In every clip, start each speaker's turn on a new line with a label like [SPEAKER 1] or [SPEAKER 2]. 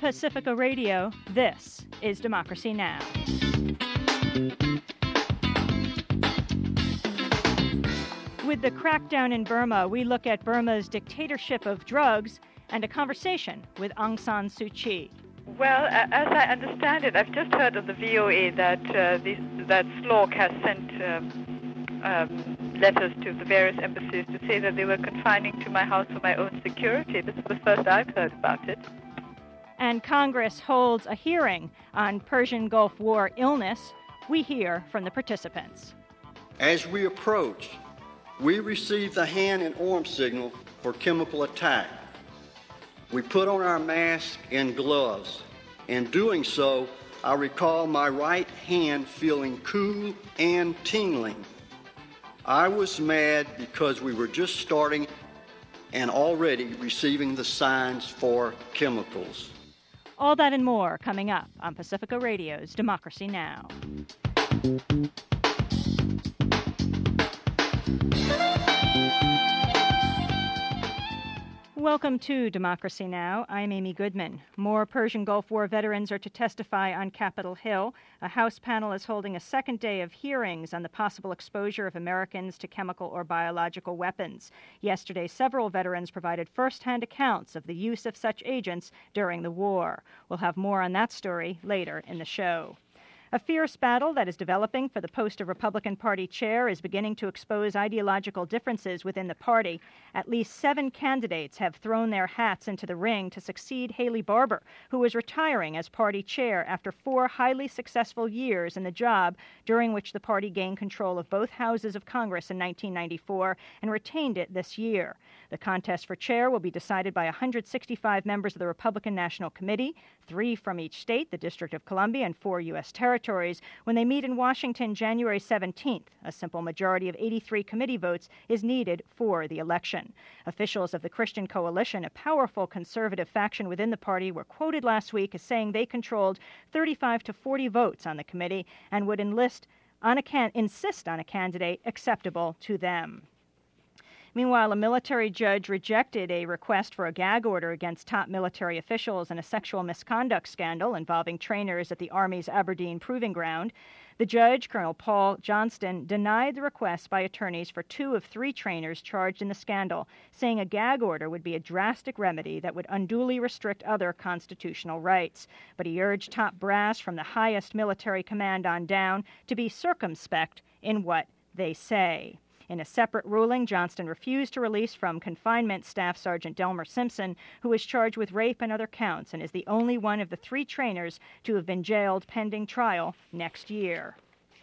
[SPEAKER 1] Pacifica Radio, this is Democracy Now! With the crackdown in Burma, we look at Burma's dictatorship of drugs and a conversation with Aung San Suu Kyi.
[SPEAKER 2] Well, as I understand it, I've just heard on the VOA that that SLORC has sent letters to the various embassies to say that they were confining to my house for my own security. This is the first I've heard about it.
[SPEAKER 1] And Congress holds a hearing on Persian Gulf War illness. We hear from the participants.
[SPEAKER 3] As we approach, we receive the hand and arm signal for chemical attack. We put on our mask and gloves. In doing so, I recall my right hand feeling cool and tingling. I was mad because we were just starting and already receiving the signs for chemicals.
[SPEAKER 1] All that and more coming up on Pacifica Radio's Democracy Now! Welcome to Democracy Now! I'm Amy Goodman. More Persian Gulf War veterans are to testify on Capitol Hill. A House panel is holding a second day of hearings on the possible exposure of Americans to chemical or biological weapons. Yesterday, several veterans provided first-hand accounts of the use of such agents during the war. We'll have more on that story later in the show. A fierce battle that is developing for the post of Republican Party chair is beginning to expose ideological differences within the party. At least 7 candidates have thrown their hats into the ring to succeed Haley Barbour, who is retiring as party chair after 4 highly successful years in the job, during which the party gained control of both houses of Congress in 1994 and retained it this year. The contest for chair will be decided by 165 members of the Republican National Committee, 3 from each state, the District of Columbia, and 4 U.S. territories, when they meet in Washington January 17th. A simple majority of 83 committee votes is needed for the election. Officials of the Christian Coalition, a powerful conservative faction within the party, were quoted last week as saying they controlled 35 to 40 votes on the committee and would insist on a candidate acceptable to them. Meanwhile, a military judge rejected a request for a gag order against top military officials in a sexual misconduct scandal involving trainers at the Army's Aberdeen Proving Ground. The judge, Colonel Paul Johnston, denied the request by attorneys for 2 of 3 trainers charged in the scandal, saying a gag order would be a drastic remedy that would unduly restrict other constitutional rights. But he urged top brass from the highest military command on down to be circumspect in what they say. In a separate ruling, Johnston refused to release from confinement Staff Sergeant Delmer Simpson, who was charged with rape and other counts and is the only one of the 3 trainers to have been jailed pending trial next year.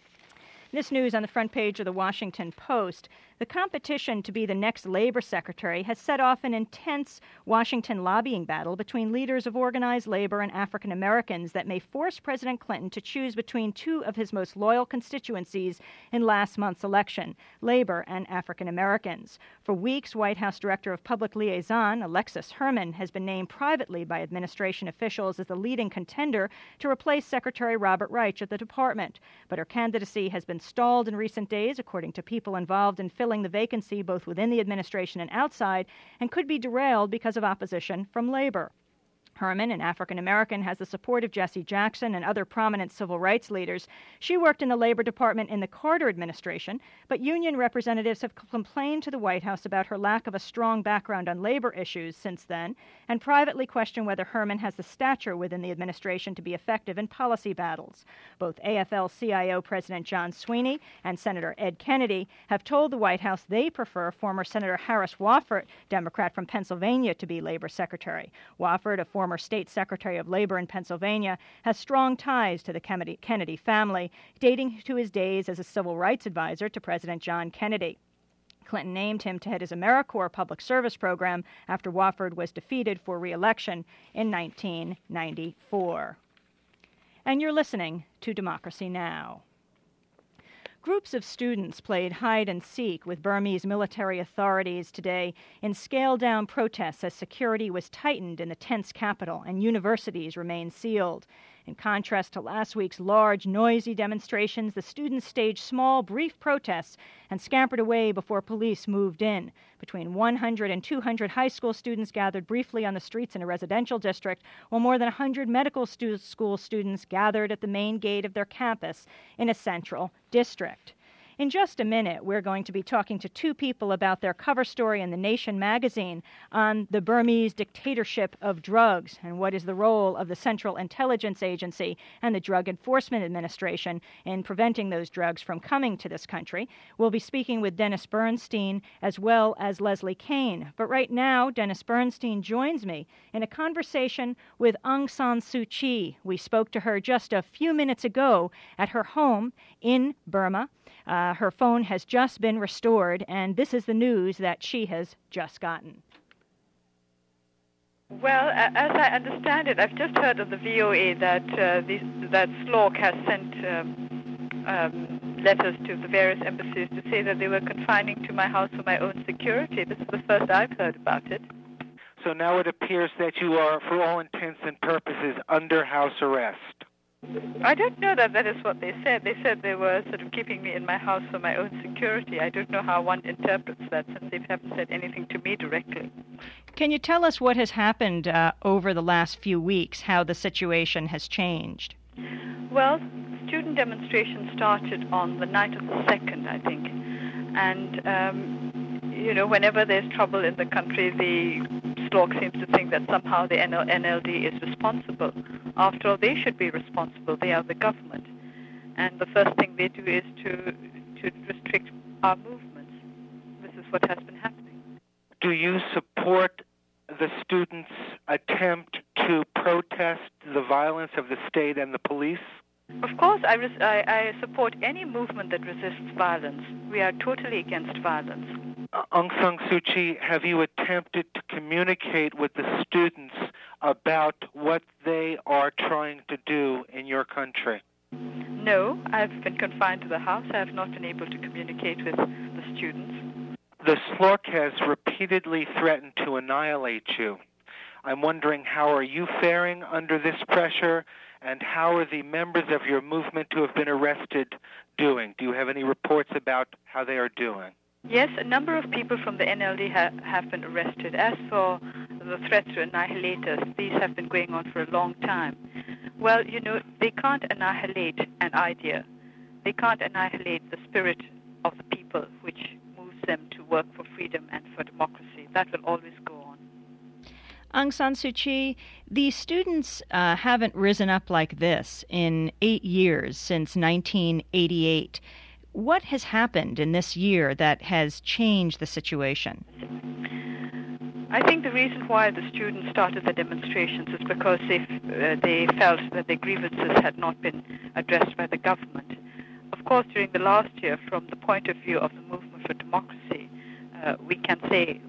[SPEAKER 1] This news on the front page of the Washington Post. The competition to be the next labor secretary has set off an intense Washington lobbying battle between leaders of organized labor and African Americans that may force President Clinton to choose between 2 of his most loyal constituencies in last month's election, labor and African Americans. For weeks, White House Director of Public Liaison, Alexis Herman, has been named privately by administration officials as the leading contender to replace Secretary Robert Reich at the department. But her candidacy has been stalled in recent days, according to people involved in filling the vacancy both within the administration and outside, and could be derailed because of opposition from labor. Herman, an African-American, has the support of Jesse Jackson and other prominent civil rights leaders. She worked in the Labor Department in the Carter administration, but union representatives have complained to the White House about her lack of a strong background on labor issues since then, and privately questioned whether Herman has the stature within the administration to be effective in policy battles. Both AFL-CIO President John Sweeney and Senator Ed Kennedy have told the White House they prefer former Senator Harris Wofford, Democrat from Pennsylvania, to be labor secretary. Wofford, a former state secretary of labor in Pennsylvania, has strong ties to the Kennedy family, dating to his days as a civil rights advisor to President John Kennedy. Clinton named him to head his AmeriCorps public service program after Wofford was defeated for re-election in 1994. And you're listening to Democracy Now! Groups of students played hide-and-seek with Burmese military authorities today in scaled-down protests as security was tightened in the tense capital and universities remained sealed. In contrast to last week's large, noisy demonstrations, the students staged small, brief protests and scampered away before police moved in. Between 100 and 200 high school students gathered briefly on the streets in a residential district, while more than 100 medical school students gathered at the main gate of their campus in a central district. In just a minute, we're going to be talking to two people about their cover story in The Nation magazine on the Burmese dictatorship of drugs and what is the role of the Central Intelligence Agency and the Drug Enforcement Administration in preventing those drugs from coming to this country. We'll be speaking with Dennis Bernstein as well as Leslie Kean. But right now, Dennis Bernstein joins me in a conversation with Aung San Suu Kyi. We spoke to her just a few minutes ago at her home in Burma. Her phone has just been restored, and this is the news that she has just gotten.
[SPEAKER 2] Well, as I understand it, I've just heard of the VOA that that SLORC has sent letters to the various embassies to say that they were confining to my house for my own security. This is the first I've heard about it.
[SPEAKER 4] So now it appears that you are, for all intents and purposes, under house arrest.
[SPEAKER 2] I don't know that is what they said. They said they were sort of keeping me in my house for my own security. I don't know how one interprets that since they haven't said anything to me directly.
[SPEAKER 1] Can you tell us what has happened over the last few weeks, how the situation has changed?
[SPEAKER 2] Well, student demonstrations started on the night of the 2nd, I think. And, whenever there's trouble in the country, the SLORC seems to think that somehow the NLD is responsible. After all, they should be responsible. They are the government. And the first thing they do is to restrict our movements. This is what has been happening.
[SPEAKER 4] Do you support the students' attempt to protest the violence of the state and the police?
[SPEAKER 2] Of course, I support any movement that resists violence. We are totally against violence.
[SPEAKER 4] Aung San Suu Kyi, have you attempted to communicate with the students about what they are trying to do in your country?
[SPEAKER 2] No, I've been confined to the house. I have not been able to communicate with the students.
[SPEAKER 4] The SLORC has repeatedly threatened to annihilate you. I'm wondering, how are you faring under this pressure, and how are the members of your movement who have been arrested doing? Do you have any reports about how they are doing?
[SPEAKER 2] Yes, a number of people from the NLD have been arrested. As for the threats to annihilate us, these have been going on for a long time. Well, they can't annihilate an idea. They can't annihilate the spirit of the people, which moves them to work for freedom and for democracy. That will always go on.
[SPEAKER 1] Aung San Suu Kyi, the students haven't risen up like this in 8 years, since 1988. What has happened in this year that has changed the situation?
[SPEAKER 2] I think the reason why the students started the demonstrations is because they felt that their grievances had not been addressed by the government. Of course, during the last year, from the point of view of the movement for democracy, we can say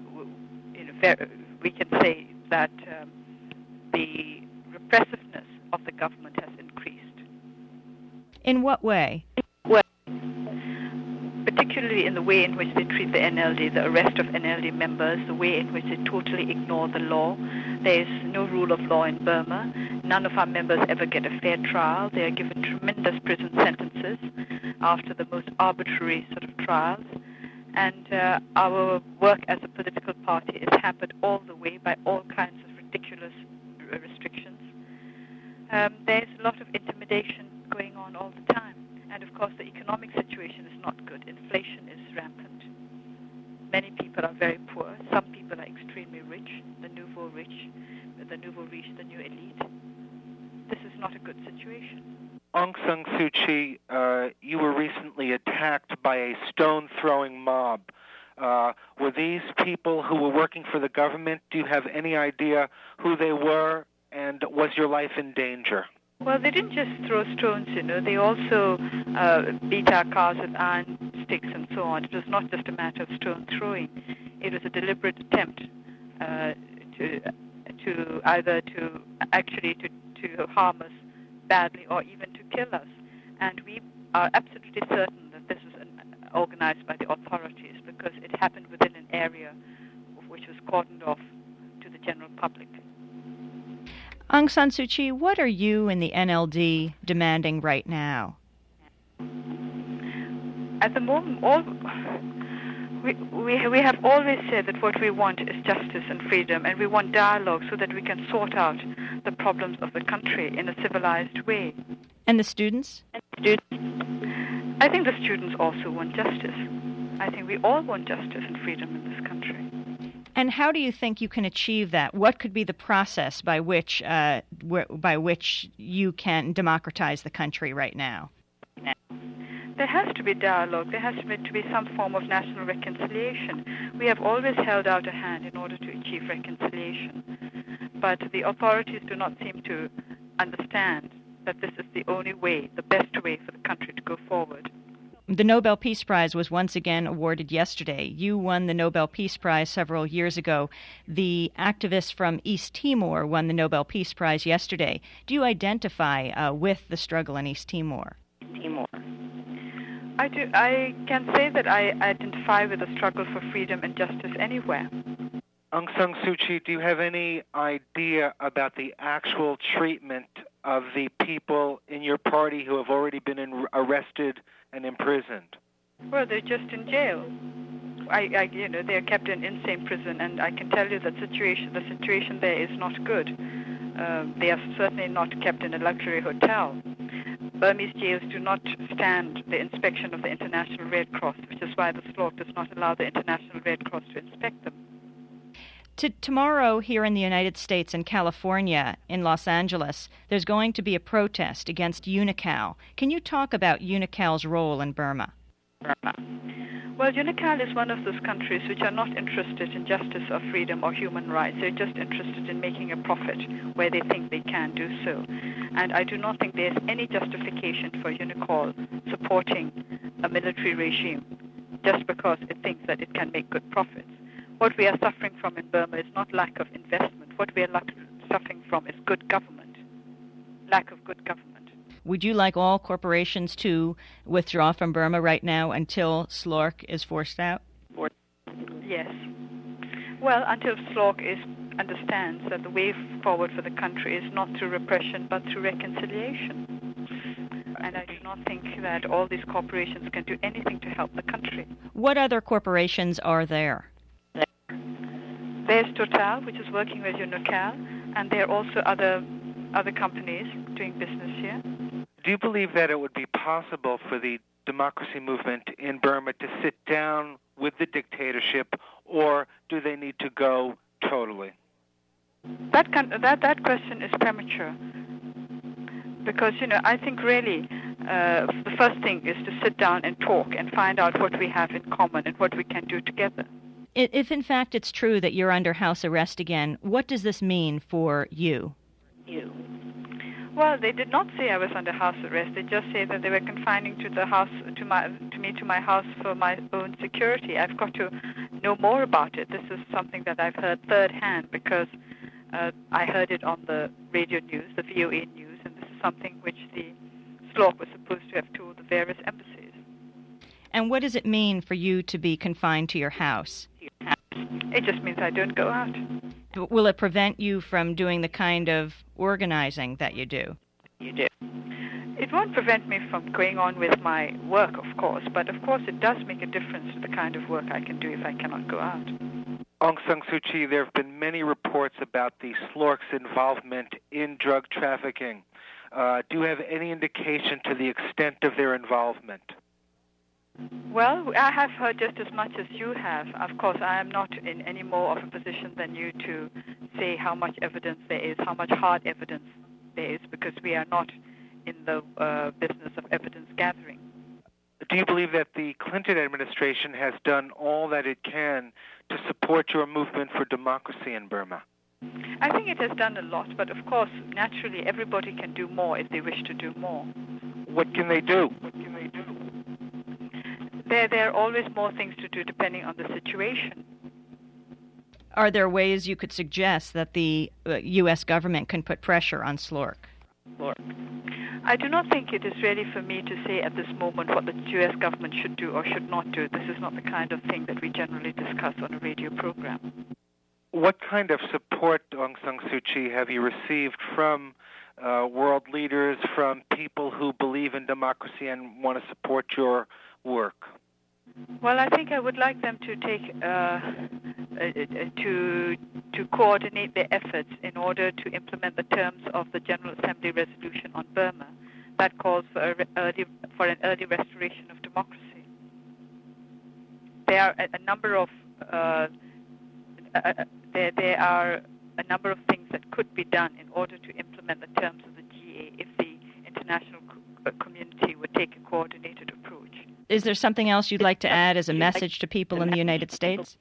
[SPEAKER 2] that the repressiveness of the government has increased.
[SPEAKER 1] In what way?
[SPEAKER 2] Well, particularly in the way in which they treat the NLD, the arrest of NLD members, the way in which they totally ignore the law. There is no rule of law in Burma. None of our members ever get a fair trial. They are given tremendous prison sentences after the most arbitrary sort of trials. And our work as a political party is hampered all the way by all kinds of ridiculous restrictions. There's a lot of intimidation going on all the time. And of course, the economic situation is not good. Inflation is rampant. Many people are very poor. Some people are extremely rich, the nouveau riche, the new elite. This is not a good situation.
[SPEAKER 4] Aung San Suu Kyi, you were recently attacked by a stone-throwing mob. Were these people who were working for the government? Do you have any idea who they were, and was your life in danger?
[SPEAKER 2] Well, they didn't just throw stones, They also beat our cars with iron sticks and so on. It was not just a matter of stone throwing. It was a deliberate attempt to either to harm us badly or even to kill us. And we are absolutely certain that this was organized by the authorities because it happened within an area which was cordoned off to the general public.
[SPEAKER 1] Aung San Suu Kyi, what are you and the NLD demanding right now?
[SPEAKER 2] At the moment, we have always said that what we want is justice and freedom, and we want dialogue so that we can sort out the problems of the country in a civilized way.
[SPEAKER 1] And the students?
[SPEAKER 2] I think the students also want justice. I think we all want justice and freedom in this country.
[SPEAKER 1] And how do you think you can achieve that? What could be the process by which you can democratize the country right now?
[SPEAKER 2] There has to be dialogue. There has to be some form of national reconciliation. We have always held out a hand in order to achieve reconciliation. But the authorities do not seem to understand that this is the only way, the best way for the country to go forward.
[SPEAKER 1] The Nobel Peace Prize was once again awarded yesterday. You won the Nobel Peace Prize several years ago. The activists from East Timor won the Nobel Peace Prize yesterday. Do you identify with the struggle in East Timor?
[SPEAKER 2] I do. I can say that I identify with the struggle for freedom and justice anywhere.
[SPEAKER 4] Aung San Suu Kyi, do you have any idea about the actual treatment of the people in your party who have already been arrested and imprisoned?
[SPEAKER 2] Well, they're just in jail. They're kept in insane prison, and I can tell you that the situation there is not good. They are certainly not kept in a luxury hotel. Burmese jails do not stand the inspection of the International Red Cross, which is why the SLORC does not allow the International Red Cross to inspect them.
[SPEAKER 1] Tomorrow here in the United States and California, in Los Angeles, there's going to be a protest against UNICAL. Can you talk about UNICAL's role in Burma?
[SPEAKER 2] Well, UNICAL is one of those countries which are not interested in justice or freedom or human rights. They're just interested in making a profit where they think they can do so. And I do not think there's any justification for UNICAL supporting a military regime just because it thinks that it can make good profits. What we are suffering from in Burma is not lack of investment. What we are suffering from is good government, lack of good government.
[SPEAKER 1] Would you like all corporations to withdraw from Burma right now until SLORC is forced out?
[SPEAKER 2] Yes. Well, until SLORC understands that the way forward for the country is not through repression but through reconciliation. And I do not think that all these corporations can do anything to help the country.
[SPEAKER 1] What other corporations are there?
[SPEAKER 2] There's Total, which is working with UNICAL, and there are also other companies doing business here.
[SPEAKER 4] Do you believe that it would be possible for the democracy movement in Burma to sit down with the dictatorship, or do they need to go totally?
[SPEAKER 2] That question is premature, because I think really the first thing is to sit down and talk and find out what we have in common and what we can do together.
[SPEAKER 1] If in fact it's true that you're under house arrest again, what does this mean for you?
[SPEAKER 2] Well, they did not say I was under house arrest. They just say that they were confining to my house for my own security. I've got to know more about it. This is something that I've heard third hand because I heard it on the radio news, the VOA news, and this is something which the SLORC was supposed to have told the various embassies.
[SPEAKER 1] And what does it mean for you to be confined to your house?
[SPEAKER 2] It just means I don't go out.
[SPEAKER 1] Will it prevent you from doing the kind of organizing that you do?
[SPEAKER 2] It won't prevent me from going on with my work, of course, but of course it does make a difference to the kind of work I can do if I cannot go out.
[SPEAKER 4] Aung San Suu Kyi, there have been many reports about the SLORC's involvement in drug trafficking. Do you have any indication to the extent of their involvement?
[SPEAKER 2] Well, I have heard just as much as you have. Of course, I am not in any more of a position than you to say how much evidence there is, how much hard evidence there is, because we are not in the business of evidence gathering.
[SPEAKER 4] Do you believe that the Clinton administration has done all that it can to support your movement for democracy in Burma?
[SPEAKER 2] I think it has done a lot, but of course, naturally, everybody can do more if they wish to do more.
[SPEAKER 4] What can they do?
[SPEAKER 2] There are always more things to do depending on the situation.
[SPEAKER 1] Are there ways you could suggest that the U.S. government can put pressure on SLORC?
[SPEAKER 2] I do not think it is really for me to say at this moment what the U.S. government should do or should not do. This is not the kind of thing that we generally discuss on a radio program.
[SPEAKER 4] What kind of support, Aung San Suu Kyi, have you received from world leaders, from people who believe in democracy and want to support your work?
[SPEAKER 2] Well, I think I would like them to take to coordinate their efforts in order to implement the terms of the General Assembly resolution on Burma that calls for an early restoration of democracy. There are a number of there are a number of things that could be done in order to implement the terms of the GA if the international community would take a coordinated approach.
[SPEAKER 1] Is there something else you'd like to add as a message to people in the United States?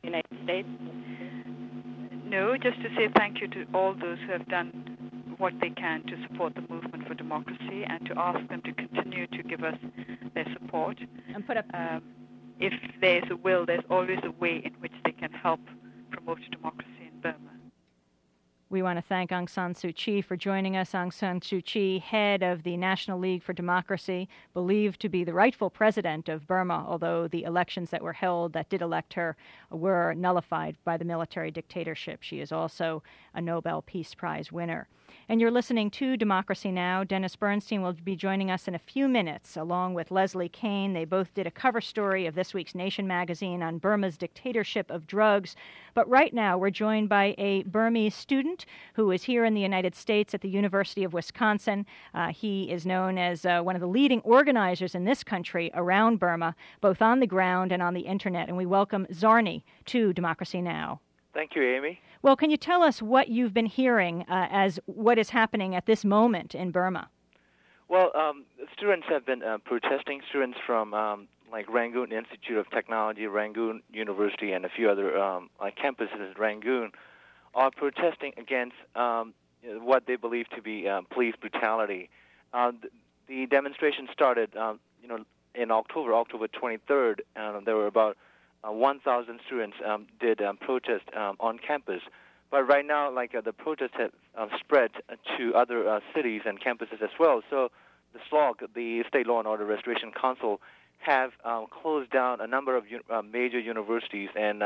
[SPEAKER 2] No, just to say thank you to all those who have done what they can to support the movement for democracy, and to ask them to continue to give us their support.
[SPEAKER 1] And put up.
[SPEAKER 2] If there's a will, there's always a way in which they can help promote democracy in Burma.
[SPEAKER 1] We want to thank Aung San Suu Kyi for joining us. Aung San Suu Kyi, head of the National League for Democracy, believed to be the rightful president of Burma, although the elections that were held that did elect her were nullified by the military dictatorship. She is also a Nobel Peace Prize winner. And you're listening to Democracy Now! Dennis Bernstein will be joining us in a few minutes, along with Leslie Kean. They both did a cover story of this week's Nation magazine on Burma's dictatorship of drugs. But right now, we're joined by a Burmese student who is here in the United States at the University of Wisconsin. He is known as one of the leading organizers in this country around Burma, both on the ground and on the internet. And we welcome Zarni to Democracy Now!
[SPEAKER 5] Thank you, Amy.
[SPEAKER 1] Well, can you tell us what you've been hearing as what is happening at this moment in Burma?
[SPEAKER 5] Well, students have been protesting. Students from like Rangoon Institute of Technology, Rangoon University, and a few other campuses in Rangoon are protesting against what they believe to be police brutality. The demonstration started, in October 23rd. There were about 1,000 students did protest on campus. But right now, the protests have spread to other cities and campuses as well. So the SLOC, the State Law and Order Restoration Council, have closed down a number of major universities and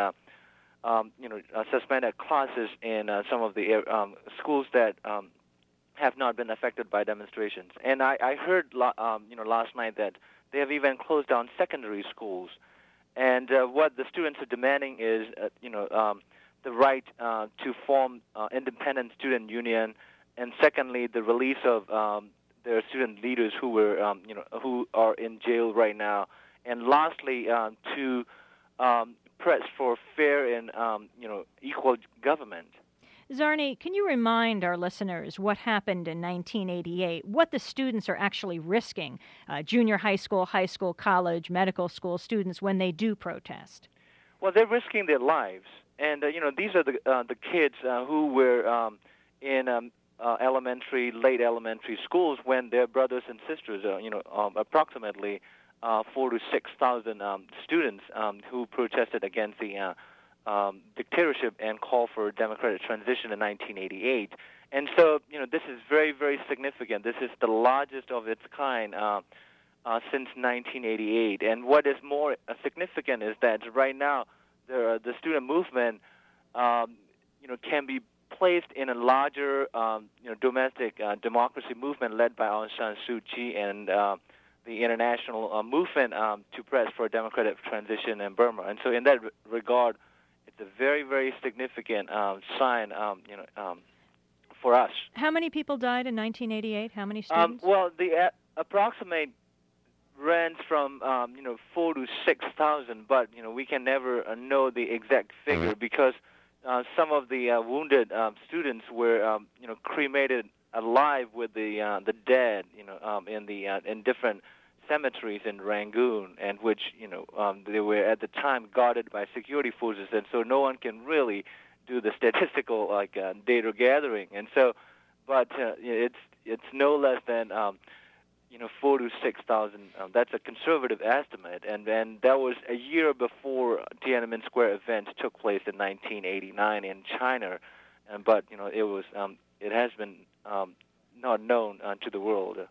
[SPEAKER 5] suspended classes in some of the schools that have not been affected by demonstrations. And I heard last night that they have even closed down secondary schools. And what the students are demanding is, the right to form independent student union, and secondly, the release of their student leaders who were, who are in jail right now, and lastly, to press for fair and, equal government.
[SPEAKER 1] Zarni, can you remind our listeners what happened in 1988, what the students are actually risking, junior high school, college, medical school students, when they do protest?
[SPEAKER 5] Well, they're risking their lives. And, these are the kids who were in elementary, late elementary schools when their brothers and sisters, approximately 4,000 to 6,000 students who protested against the dictatorship and call for democratic transition in 1988. And so, this is very, very significant. This is the largest of its kind since 1988. And what is more significant is that right now the student movement, can be placed in a larger, domestic democracy movement led by Aung San Suu Kyi and the international movement to press for a democratic transition in Burma. And so in that regard, it's a very, very significant sign, for us.
[SPEAKER 1] How many people died in 1988? How many students?
[SPEAKER 5] Well, the approximate range from 4,000 to 6,000, but we can never know the exact figure because some of the wounded students were cremated alive with the dead, in different cemeteries in Rangoon, and which they were at the time guarded by security forces, and so no one can really do the statistical data gathering, and so, but it's no less than 4,000 to 6,000. That's a conservative estimate, and that was a year before Tiananmen Square event took place in 1989 in China, but it was it has been not known to the world.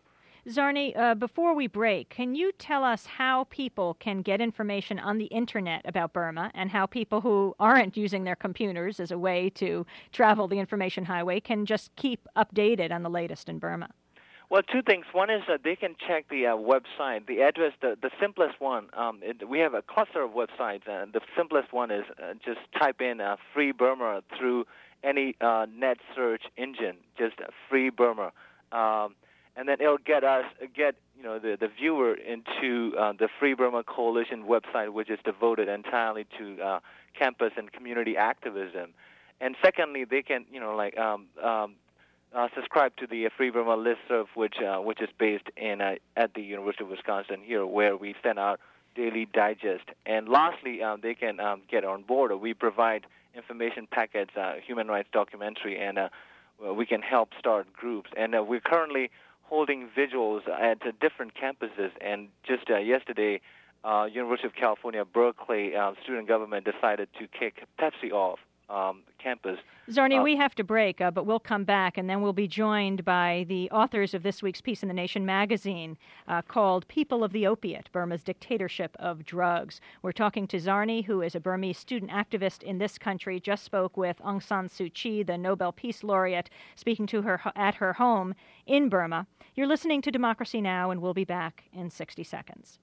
[SPEAKER 1] Zarni, before we break, can you tell us how people can get information on the Internet about Burma and how people who aren't using their computers as a way to travel the information highway can just keep updated on the latest in Burma?
[SPEAKER 5] Well, two things. One is that they can check the website. The address, the simplest one, we have a cluster of websites, and the simplest one is just type in Free Burma through any net search engine, just Free Burma. And then it'll get the viewer into the Free Burma Coalition website, which is devoted entirely to campus and community activism. And secondly, they can subscribe to the Free Burma listserv, which is based in at the University of Wisconsin here, where we send out daily digest. And lastly, they can get on board. We provide information packets, human rights documentary, and we can help start groups. And we're currently holding vigils at different campuses. And just yesterday, University of California, Berkeley student government decided to kick Pepsi off campus.
[SPEAKER 1] Zarni, we have to break, but we'll come back, and then we'll be joined by the authors of this week's Peace in the Nation magazine called People of the Opiate, Burma's Dictatorship of Drugs. We're talking to Zarni, who is a Burmese student activist in this country, just spoke with Aung San Suu Kyi, the Nobel Peace Laureate, speaking to her at her home in Burma. You're listening to Democracy Now!, and we'll be back in 60 seconds.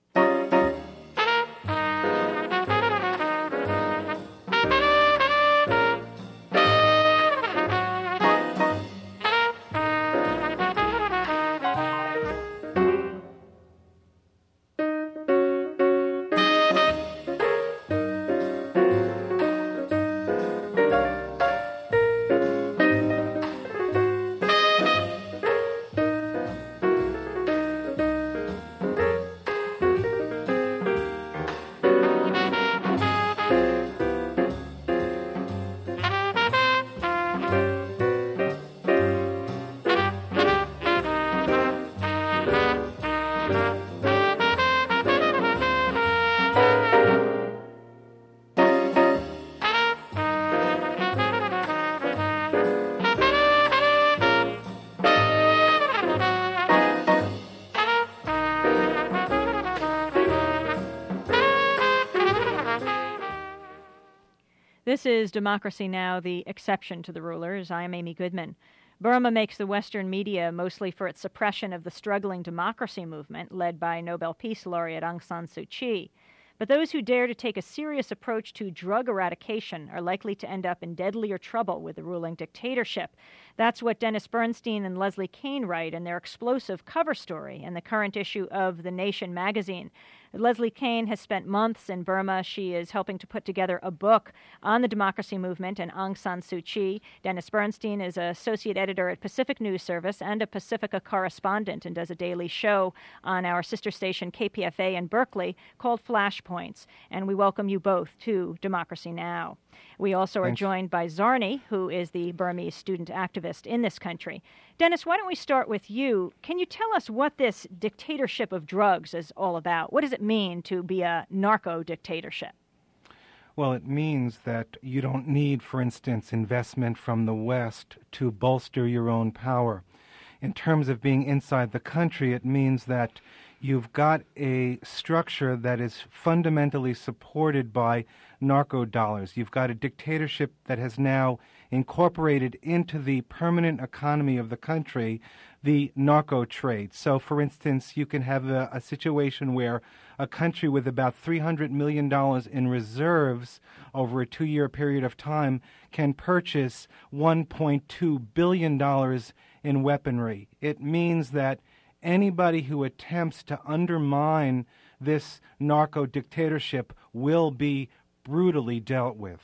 [SPEAKER 1] This is Democracy Now!, the exception to the rulers. I am Amy Goodman. Burma makes the Western media mostly for its suppression of the struggling democracy movement led by Nobel Peace Laureate Aung San Suu Kyi. But those who dare to take a serious approach to drug eradication are likely to end up in deadlier trouble with the ruling dictatorship. That's what Dennis Bernstein and Leslie Kean write in their explosive cover story in the current issue of The Nation magazine. Leslie Kean has spent months in Burma. She is helping to put together a book on the democracy movement and Aung San Suu Kyi. Dennis Bernstein is an associate editor at Pacific News Service and a Pacifica correspondent and does a daily show on our sister station KPFA in Berkeley called Flashpoints. And we welcome you both to Democracy Now! We also are joined by Zarni, who is the Burmese student activist in this country. Dennis, why don't we start with you? Can you tell us what this dictatorship of drugs is all about? What does it mean to be a narco-dictatorship?
[SPEAKER 6] Well, it means that you don't need, for instance, investment from the West to bolster your own power. In terms of being inside the country, it means that you've got a structure that is fundamentally supported by narco dollars. You've got a dictatorship that has now incorporated into the permanent economy of the country the narco trade. So, for instance, you can have a situation where a country with about $300 million in reserves over a 2-year period of time can purchase $1.2 billion in weaponry. It means that anybody who attempts to undermine this narco dictatorship will be brutally dealt with.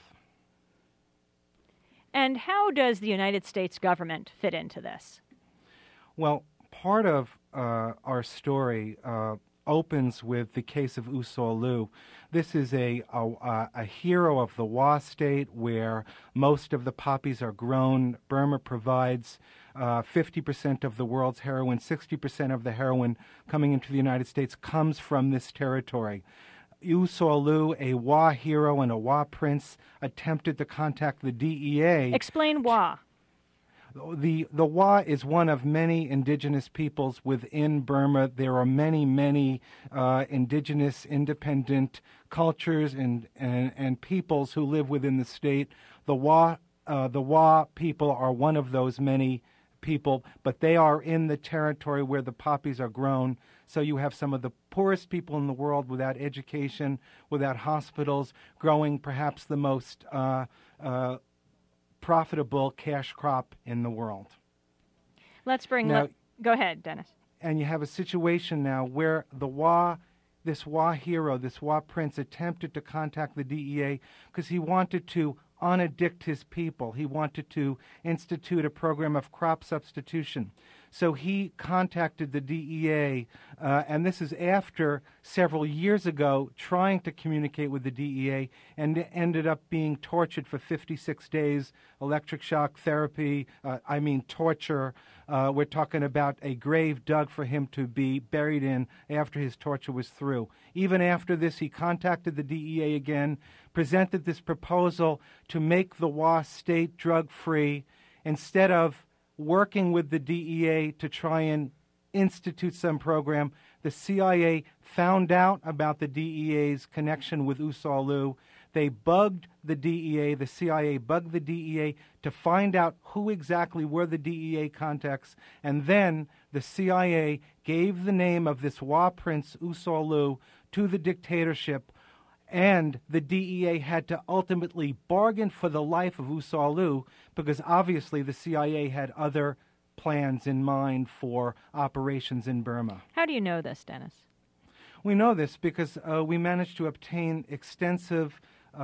[SPEAKER 1] And how does the United States government fit into this?
[SPEAKER 6] Well, part of our story opens with the case of U Soh Luu. This is a hero of the Wa state where most of the poppies are grown. Burma provides 50% of the world's heroin. 60% of the heroin coming into the United States comes from this territory. U Soh Luu, a Wa hero and a Wa prince, attempted to contact the DEA.
[SPEAKER 1] Explain Wa.
[SPEAKER 6] The Wa is one of many indigenous peoples within Burma. There are many indigenous independent cultures and peoples who live within the state. The Wa people are one of those many people, but they are in the territory where the poppies are grown. So you have some of the poorest people in the world without education, without hospitals, growing perhaps the most profitable cash crop in the world.
[SPEAKER 1] Let's bring... Go ahead, Dennis.
[SPEAKER 6] And you have a situation now where this Wa hero, this Wa prince, attempted to contact the DEA because he wanted to unaddict his people. He wanted to institute a program of crop substitution. So he contacted the DEA, and this is after several years ago trying to communicate with the DEA, and ended up being tortured for 56 days, electric shock therapy, torture. We're talking about a grave dug for him to be buried in after his torture was through. Even after this, he contacted the DEA again, presented this proposal to make the Wa state drug-free. Instead of working with the DEA to try and institute some program, the CIA found out about the DEA's connection with U Saw Loo. They bugged the DEA, the CIA bugged the DEA to find out who exactly were the DEA contacts, and then the CIA gave the name of this Wa prince, U Saw Loo, to the dictatorship, and the DEA had to ultimately bargain for the life of U Saw Loo because obviously the CIA had other plans in mind for operations in Burma.
[SPEAKER 1] How do you know this, Dennis?
[SPEAKER 6] We know this because we managed to obtain extensive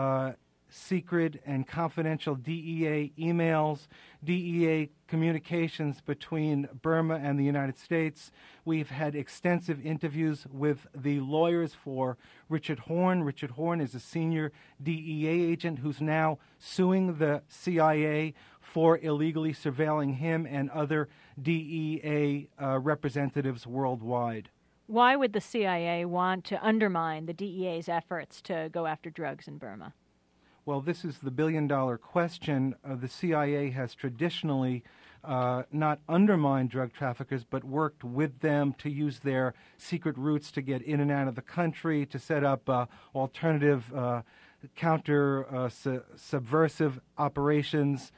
[SPEAKER 6] secret and confidential DEA emails, DEA communications between Burma and the United States. We've had extensive interviews with the lawyers for Richard Horne. Richard Horne is a senior DEA agent who's now suing the CIA for illegally surveilling him and other DEA representatives worldwide.
[SPEAKER 1] Why would the CIA want to undermine the DEA's efforts to go after drugs in Burma?
[SPEAKER 6] Well, this is the billion-dollar question. The CIA has traditionally not undermined drug traffickers, but worked with them to use their secret routes to get in and out of the country, to set up alternative subversive operations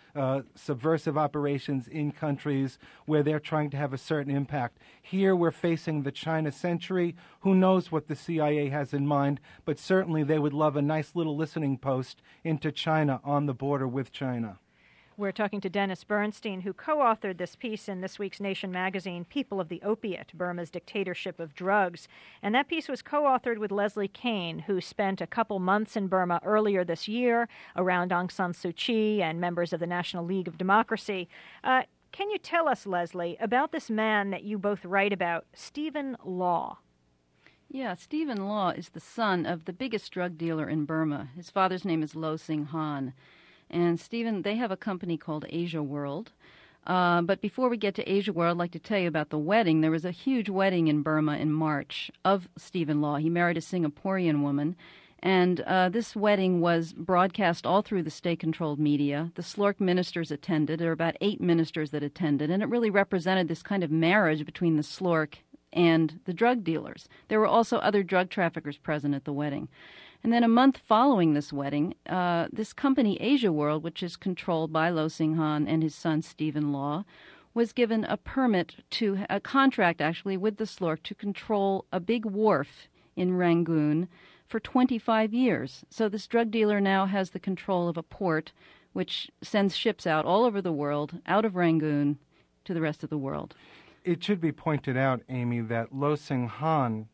[SPEAKER 6] in countries where they're trying to have a certain impact. Here we're facing the China century. Who knows what the CIA has in mind, but certainly they would love a nice little listening post into China on the border with China.
[SPEAKER 1] We're talking to Dennis Bernstein, who co-authored this piece in this week's Nation magazine, People of the Opiate, Burma's Dictatorship of Drugs. And that piece was co-authored with Leslie Kean, who spent a couple months in Burma earlier this year around Aung San Suu Kyi and members of the National League of Democracy. Can you tell us, Leslie, about this man that you both write about, Stephen Law?
[SPEAKER 7] Yeah, Stephen Law is the son of the biggest drug dealer in Burma. His father's name is Lo Sing Han. And Stephen, they have a company called Asia World. But before we get to Asia World, I'd like to tell you about the wedding. There was a huge wedding in Burma in March of Stephen Law. He married a Singaporean woman. And this wedding was broadcast all through the state-controlled media. The SLORC ministers attended. There were about 8 ministers that attended. And it really represented this kind of marriage between the SLORC and the drug dealers. There were also other drug traffickers present at the wedding. And then a month following this wedding, this company, Asia World, which is controlled by Lo Sing Han and his son, Stephen Law, was given a contract actually with the SLORC to control a big wharf in Rangoon for 25 years. So this drug dealer now has the control of a port which sends ships out all over the world, out of Rangoon to the rest of the world.
[SPEAKER 6] It should be pointed out, Amy, that Lo Sing Han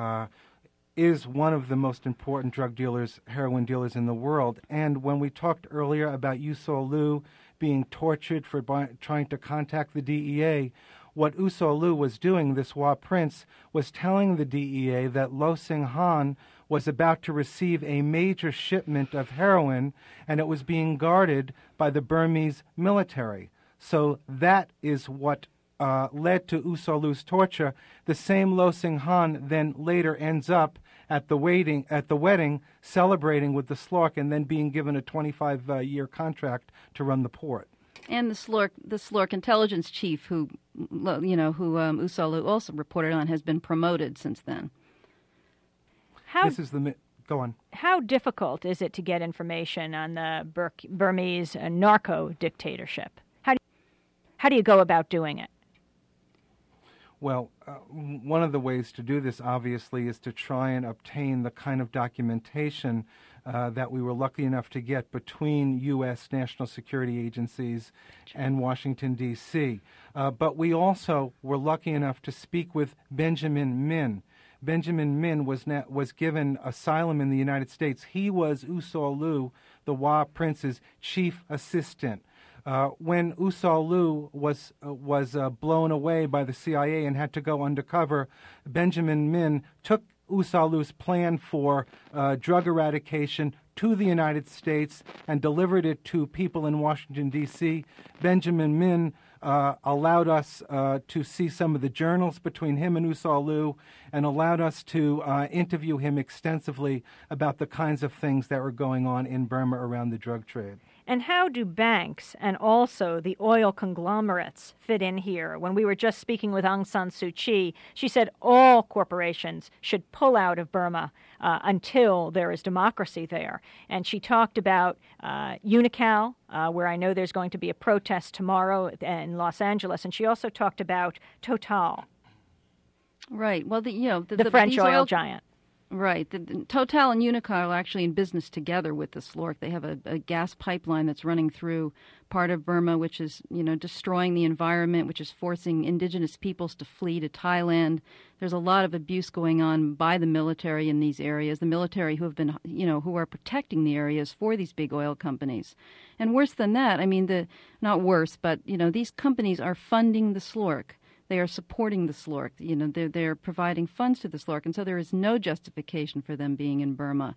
[SPEAKER 6] is one of the most important drug dealers, heroin dealers in the world. And when we talked earlier about U Saw Loo being tortured for trying to contact the DEA, what U Saw Loo was doing, this Wa prince, was telling the DEA that Lo Sing Han was about to receive a major shipment of heroin, and it was being guarded by the Burmese military. So that is what led to U Saw Loo's torture. The same Lo Sing Han then later ends up at the wedding, celebrating with the SLORC, and then being given a 25-year contract to run the port.
[SPEAKER 7] And the Slork intelligence chief, who U Saw Loo also reported on, has been promoted since then.
[SPEAKER 6] Go on.
[SPEAKER 1] How difficult is it to get information on the Burmese narco dictatorship? How do you go about doing it?
[SPEAKER 6] Well, one of the ways to do this, obviously, is to try and obtain the kind of documentation that we were lucky enough to get between U.S. national security agencies and Washington, D.C. But we also were lucky enough to speak with Benjamin Min. Benjamin Min was given asylum in the United States. He was U Saw Loo, the Wa Prince's chief assistant. When U Saw Loo was blown away by the CIA and had to go undercover, Benjamin Min took U Saw Loo's plan for drug eradication to the United States and delivered it to people in Washington, D.C. Benjamin Min allowed us to see some of the journals between him and U Saw Loo and allowed us to interview him extensively about the kinds of things that were going on in Burma around the drug trade.
[SPEAKER 1] And how do banks and also the oil conglomerates fit in here? When we were just speaking with Aung San Suu Kyi, she said all corporations should pull out of Burma until there is democracy there. And she talked about Unocal, where I know there's going to be a protest tomorrow in Los Angeles. And she also talked about Total.
[SPEAKER 7] Right. Well,
[SPEAKER 1] the French oil giant.
[SPEAKER 7] Right. The Total and Unocal are actually in business together with the Slork. They have a gas pipeline that's running through part of Burma, which is, destroying the environment, which is forcing indigenous peoples to flee to Thailand. There's a lot of abuse going on by the military in these areas, the military who have been, who are protecting the areas for these big oil companies. And worse than that, not worse, but, these companies are funding the Slork. They are supporting the Slork. They're providing funds to the Slork, and so there is no justification for them being in Burma.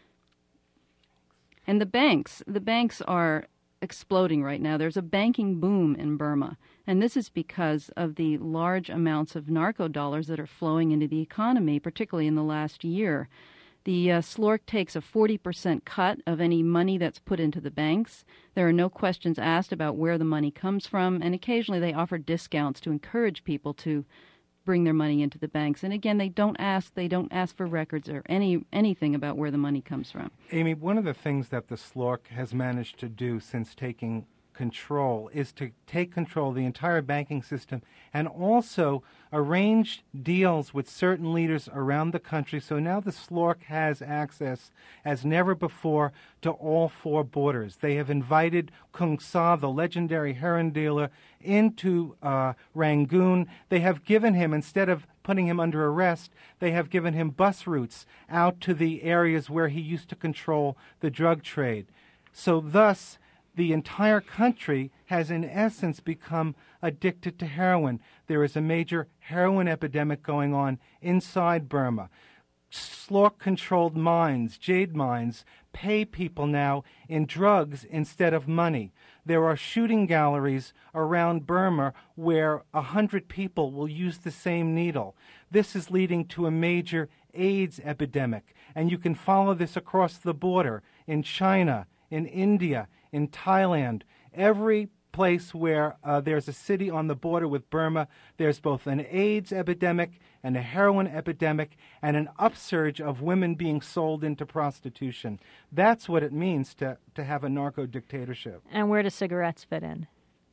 [SPEAKER 7] And the banks are exploding right now. There's a banking boom in Burma, and this is because of the large amounts of narco dollars that are flowing into the economy, particularly in the last year. The Slork takes a 40% cut of any money that's put into the banks. There are no questions asked about where the money comes from, and occasionally they offer discounts to encourage people to bring their money into the banks. And again, they don't ask for records or anything about where the money comes from.
[SPEAKER 6] Amy, one of the things that the Slork has managed to do since taking control is to take control of the entire banking system and also arrange deals with certain leaders around the country. So now the Slork has access as never before to all four borders. They have invited Kung Sa, the legendary heroin dealer, into Rangoon. They have given him, instead of putting him under arrest, they have given him bus routes out to the areas where he used to control the drug trade. So thus, the entire country has, in essence, become addicted to heroin. There is a major heroin epidemic going on inside Burma. Slork-controlled mines, jade mines, pay people now in drugs instead of money. There are shooting galleries around Burma where 100 people will use the same needle. This is leading to a major AIDS epidemic, and you can follow this across the border in China, in India, in Thailand. Every place where there's a city on the border with Burma, there's both an AIDS epidemic and a heroin epidemic and an upsurge of women being sold into prostitution. That's what it means to have a narco dictatorship.
[SPEAKER 1] And where do cigarettes fit in?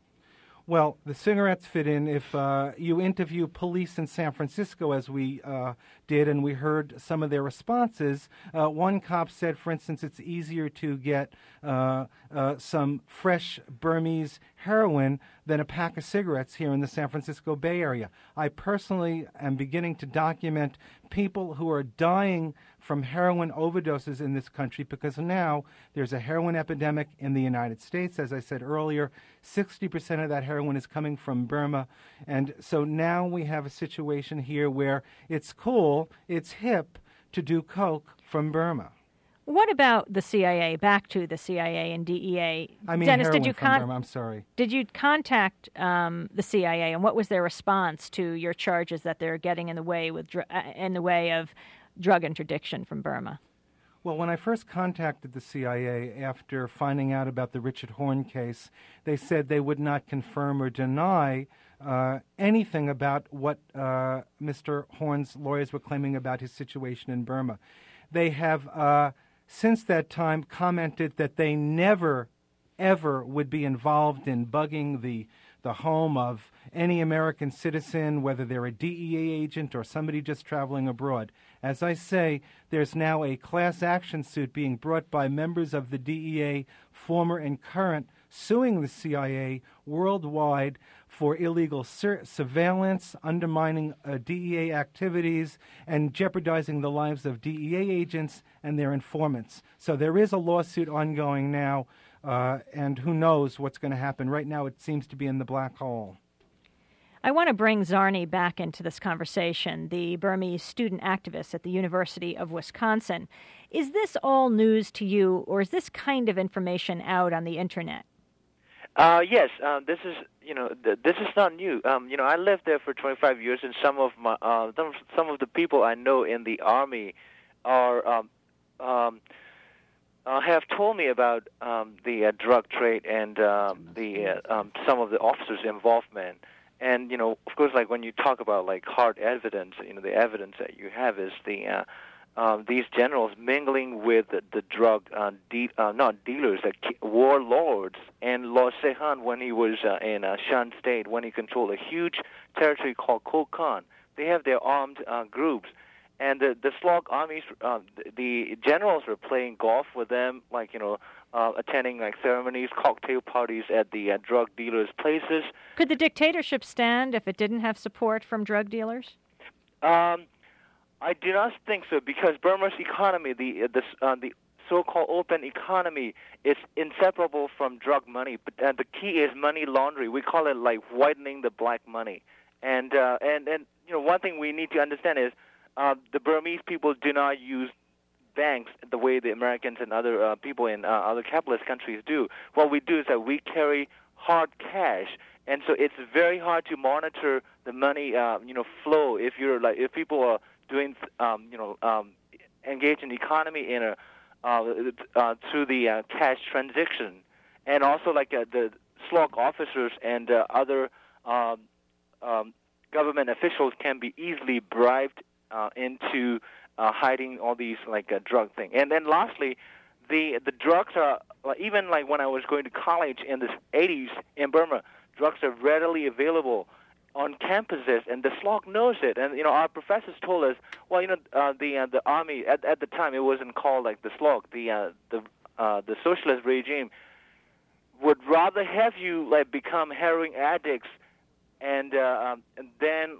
[SPEAKER 6] Well, the cigarettes fit in if you interview police in San Francisco, as we did, and we heard some of their responses. One cop said, for instance, it's easier to get some fresh Burmese heroin than a pack of cigarettes here in the San Francisco Bay Area. I personally am beginning to document people who are dying from heroin overdoses in this country because now there's a heroin epidemic in the United States. As I said earlier, 60% of that heroin is coming from Burma. And so now we have a situation here where it's cool, it's hip to do coke from Burma.
[SPEAKER 1] What about the CIA? Back to the CIA and DEA.
[SPEAKER 6] Dennis, did you Burma, I'm sorry.
[SPEAKER 1] Did you contact the CIA, and what was their response to your charges that they're getting in the way of drug interdiction from Burma?
[SPEAKER 6] Well, when I first contacted the CIA after finding out about the Richard Horne case, they said they would not confirm or deny anything about what Mr. Horne's lawyers were claiming about his situation in Burma. They have, since that time, commented that they never, ever would be involved in bugging the home of any American citizen, whether they're a DEA agent or somebody just traveling abroad. As I say, there's now a class action suit being brought by members of the DEA, former and current, suing the CIA worldwide for illegal surveillance, undermining DEA activities, and jeopardizing the lives of DEA agents and their informants. So there is a lawsuit ongoing now, and who knows what's going to happen. Right now it seems to be in the black hole.
[SPEAKER 1] I want to bring Zarni back into this conversation, the Burmese student activist at the University of Wisconsin. Is this all news to you, or is this kind of information out on the Internet?
[SPEAKER 5] Yes, this is this is not new. I lived there for 25 years, and some of the people I know in the Army are have told me about the drug trade and some of the officers' involvement. And of course, like when you talk about like hard evidence, the evidence that you have is the these generals mingling with the drug not dealers, warlords. And Lord Sehan, when he was in Shan State, when he controlled a huge territory called Kokon, they have their armed groups. And the slog armies, the generals were playing golf with them, attending like ceremonies, cocktail parties at the drug dealers' places.
[SPEAKER 1] Could the dictatorship stand if it didn't have support from drug dealers?
[SPEAKER 5] I do not think so, because Burma's economy, the so-called open economy, is inseparable from drug money. But the key is money laundering. We call it like whitening the black money. And one thing we need to understand is the Burmese people do not use banks the way the Americans and other people in other capitalist countries do. What we do is that we carry hard cash, and so it's very hard to monitor the money flow if people are doing engage in the economy in through the cash transaction, and also the slog officers and other government officials can be easily bribed into hiding all these drug thing. And then lastly, the drugs are even when I was going to college in the 80s in Burma, drugs are readily available on campuses, and the slog knows it. And our professors told us, well, the army at the time, it wasn't called the slog. The socialist regime would rather have you become heroin addicts and then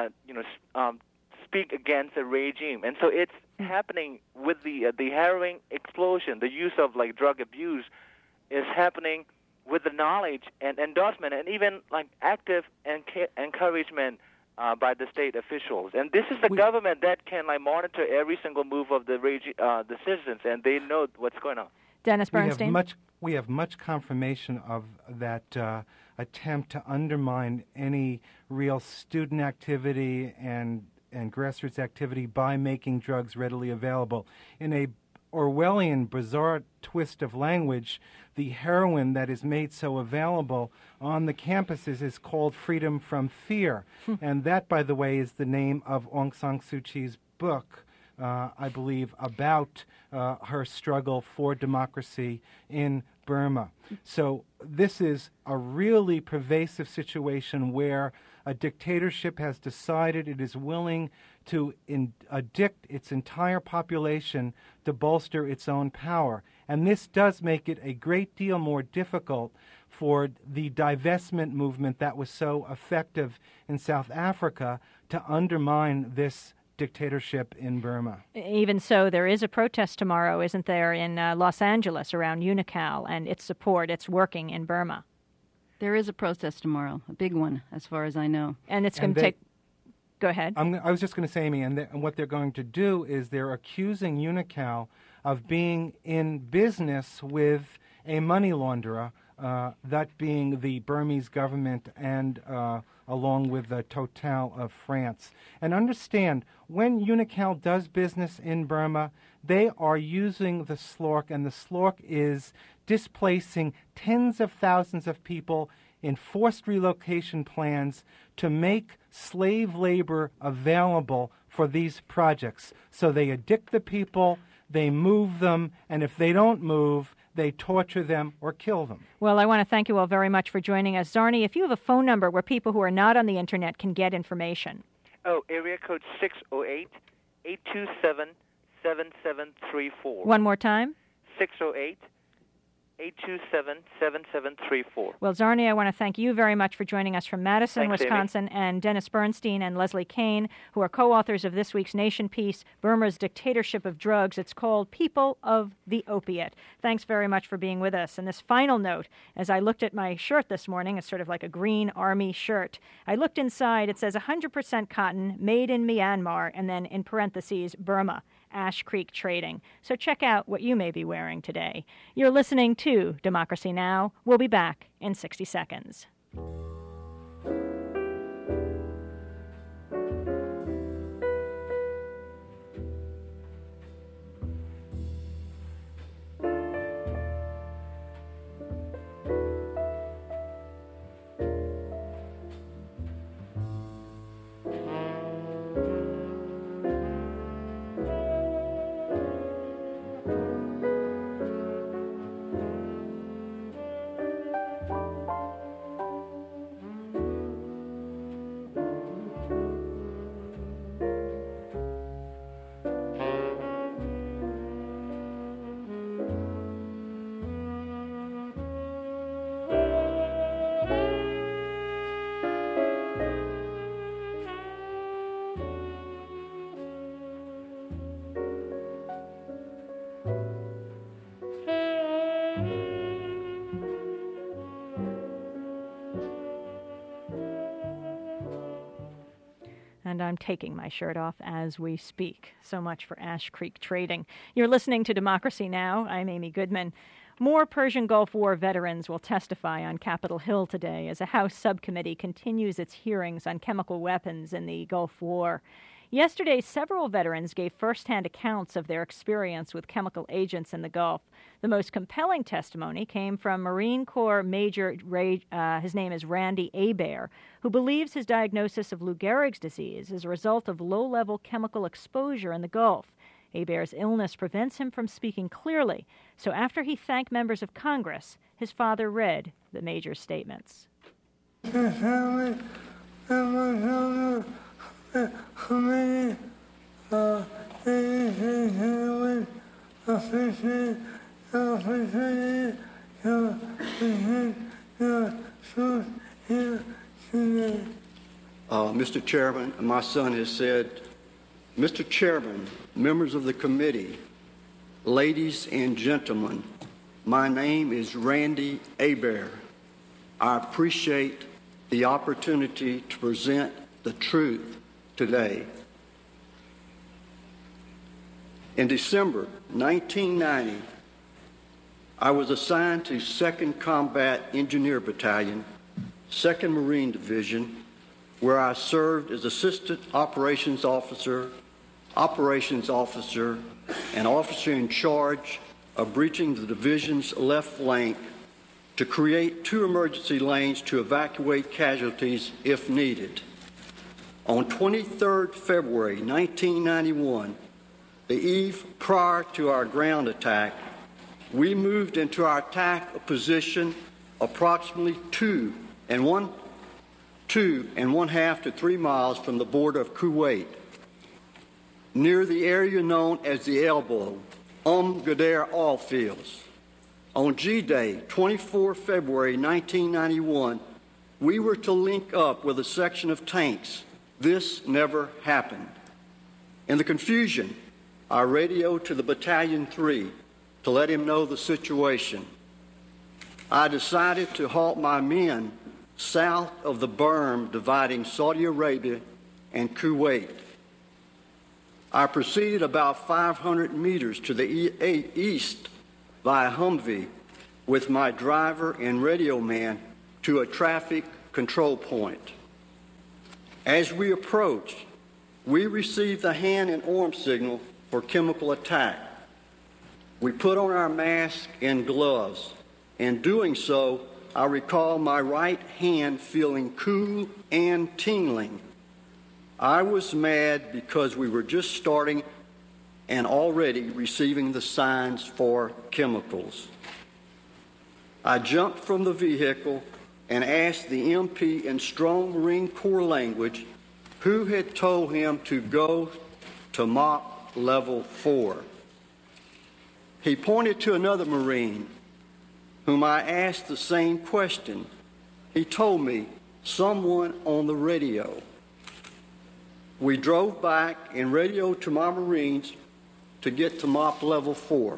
[SPEAKER 5] speak against the regime. And so it's happening with the heroin explosion. The use of drug abuse is happening with the knowledge and endorsement and even active encouragement by the state officials. And this is the government that can monitor every single move of the citizens, and they know what's going on.
[SPEAKER 1] Dennis Bernstein?
[SPEAKER 6] We have much confirmation of that attempt to undermine any real student activity and grassroots activity by making drugs readily available. In a Orwellian, bizarre twist of language, the heroin that is made so available on the campuses is called Freedom from Fear. And that, by the way, is the name of Aung San Suu Kyi's book, I believe, about her struggle for democracy in Burma. So this is a really pervasive situation where a dictatorship has decided it is willing to addict its entire population to bolster its own power. And this does make it a great deal more difficult for the divestment movement that was so effective in South Africa to undermine this dictatorship in Burma.
[SPEAKER 1] Even so, there is a protest tomorrow, isn't there, in Los Angeles around UNICAL and its support, its working in Burma.
[SPEAKER 7] There is a protest tomorrow, a big one, as far as I know.
[SPEAKER 1] And it's going to take... Go ahead.
[SPEAKER 6] I was just going to say, Amy, and what they're going to do is they're accusing UNICAL of being in business with a money launderer, that being the Burmese government and along with Total of France. And understand, when Unocal does business in Burma, they are using the SLORC, and the SLORC is displacing tens of thousands of people in forced relocation plans to make slave labor available for these projects. So they addict the people, they move them, and if they don't move, they torture them or kill them.
[SPEAKER 1] Well, I want to thank you all very much for joining us. Zarni, if you have a phone number where people who are not on the Internet can get information.
[SPEAKER 4] Oh, area code 608-827-7734.
[SPEAKER 1] One more time.
[SPEAKER 4] 608-827-7734.
[SPEAKER 1] Well, Zarni, I want to thank you very much for joining us from Madison,
[SPEAKER 4] Thanks,
[SPEAKER 1] Wisconsin,
[SPEAKER 4] Amy.
[SPEAKER 1] and Dennis Bernstein and Leslie Kane, who are co-authors of this week's Nation piece, Burma's Dictatorship of Drugs. It's called People of the Opiate. Thanks very much for being with us. And this final note, as I looked at my shirt this morning, it's sort of like a green army shirt. I looked inside. It says 100% cotton, made in Myanmar, and then in parentheses, Burma. Ash Creek Trading. So check out what you may be wearing today. You're listening to Democracy Now! We'll be back in 60 seconds. And I'm taking my shirt off as we speak. So much for Ash Creek Trading. You're listening to Democracy Now! I'm Amy Goodman. More Persian Gulf War veterans will testify on Capitol Hill today as a House subcommittee continues its hearings on chemical weapons in the Gulf War. Yesterday, several veterans gave first-hand accounts of their experience with chemical agents in the Gulf. The most compelling testimony came from Marine Corps Major, his name is Randy Hebert, who believes his diagnosis of Lou Gehrig's disease is a result of low-level chemical exposure in the Gulf. Hebert's illness prevents him from speaking clearly, so after he thanked members of Congress, his father read the Major's statements.
[SPEAKER 3] Mr. Chairman, my son has said, Mr. Chairman, members of the committee, ladies and gentlemen, my name is Randy Hebert. I appreciate the opportunity to present the truth today. In December 1990, I was assigned to 2nd Combat Engineer Battalion, 2nd Marine Division, where I served as Assistant Operations Officer, and officer in charge of breaching the division's left flank to create 2 emergency lanes to evacuate casualties if needed. On 23rd February 1991, the eve prior to our ground attack, we moved into our attack position approximately 2.5 to 3 miles from the border of Kuwait, near the area known as the Elbow, Ghadir oil fields. On G-Day, 24 February 1991, we were to link up with a section of tanks. This never happened. In the confusion, I radioed to the Battalion 3 to let him know the situation. I decided to halt my men south of the berm dividing Saudi Arabia and Kuwait. I proceeded about 500 meters to the east via Humvee with my driver and radio man to a traffic control point. As we approached, we received the hand and arm signal for chemical attack. We put on our masks and gloves. In doing so, I recall my right hand feeling cool and tingling. I was mad because we were just starting and already receiving the signs for chemicals. I jumped from the vehicle and asked the MP in strong Marine Corps language who had told him to go to MOP Level 4. He pointed to another Marine, whom I asked the same question. He told me, someone on the radio. We drove back and radioed to my Marines to get to MOP Level 4.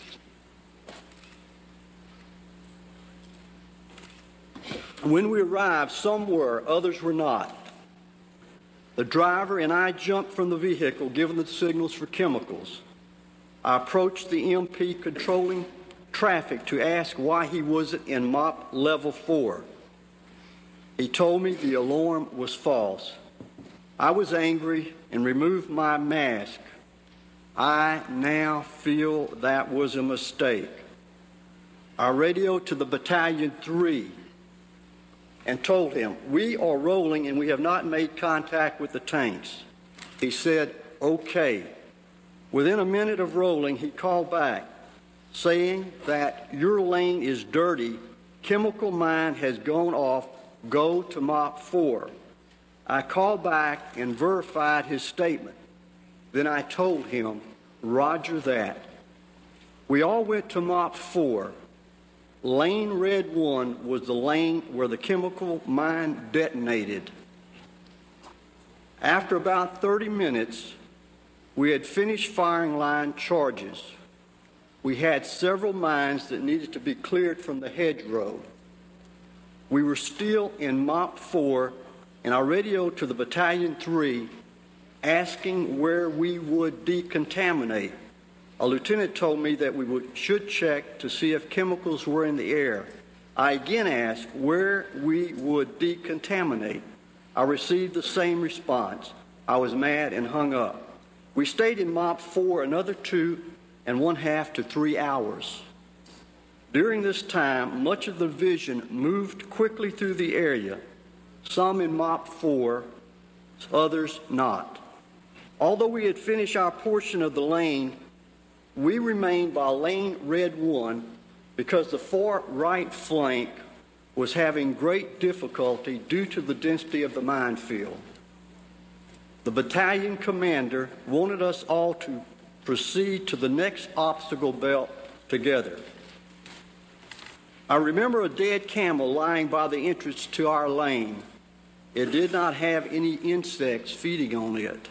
[SPEAKER 3] When we arrived, some were, others were not. The driver and I jumped from the vehicle, given the signals for chemicals. I approached the MP controlling traffic to ask why he wasn't in MOP Level 4. He told me the alarm was false. I was angry and removed my mask. I now feel that was a mistake. I radioed to the Battalion 3 and told him, we are rolling and we have not made contact with the tanks. He said, okay. Within a minute of rolling, he called back, saying that your lane is dirty, chemical mine has gone off, go to MOP 4. I called back and verified his statement. Then I told him, roger that. We all went to MOP 4. Lane Red 1 was the lane where the chemical mine detonated. After about 30 minutes, we had finished firing line charges. We had several mines that needed to be cleared from the hedgerow. We were still in MOP 4, and I radioed to the Battalion 3 asking where we would decontaminate. A lieutenant told me that we should check to see if chemicals were in the air. I again asked where we would decontaminate. I received the same response. I was mad and hung up. We stayed in MOP 4 another 2.5 to 3 hours. During this time, much of the division moved quickly through the area, some in MOP 4, others not. Although we had finished our portion of the lane, we remained by Lane Red 1 because the far right flank was having great difficulty due to the density of the minefield. The battalion commander wanted us all to proceed to the next obstacle belt together. I remember a dead camel lying by the entrance to our lane. It did not have any insects feeding on it.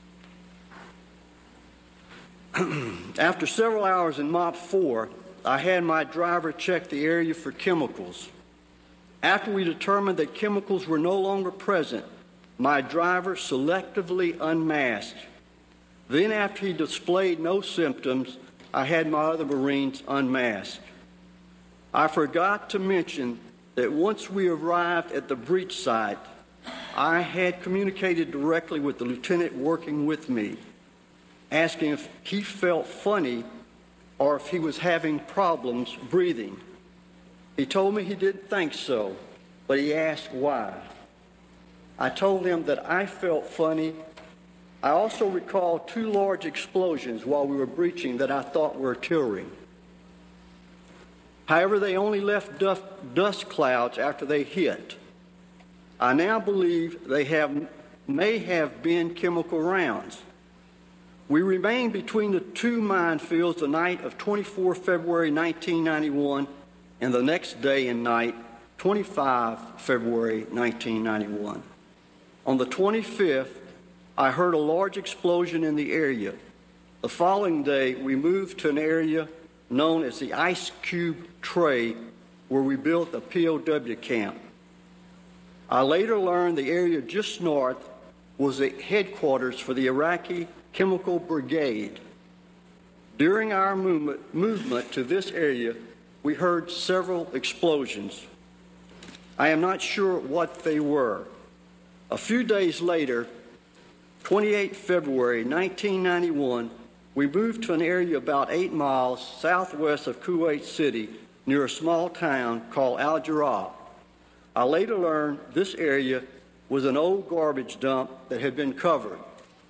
[SPEAKER 3] After several hours in MOP 4, I had my driver check the area for chemicals. After we determined that chemicals were no longer present, my driver selectively unmasked. Then, after he displayed no symptoms, I had my other Marines unmasked. I forgot to mention that once we arrived at the breach site, I had communicated directly with the lieutenant working with me, asking if he felt funny or if he was having problems breathing. He told me he didn't think so, but he asked why. I told him that I felt funny. I also recall 2 large explosions while we were breaching that I thought were artillery. However, they only left dust clouds after they hit. I now believe they may have been chemical rounds. We remained between the 2 minefields the night of 24 February 1991 and the next day and night, 25 February 1991. On the 25th, I heard a large explosion in the area. The following day, we moved to an area known as the Ice Cube Tray, where we built a POW camp. I later learned the area just north was the headquarters for the Iraqi Chemical Brigade. During our movement to this area, we heard several explosions. I am not sure what they were. A few days later, 28 February 1991, we moved to an area about 8 miles southwest of Kuwait City near a small town called Al Jarrah. I later learned this area was an old garbage dump that had been covered.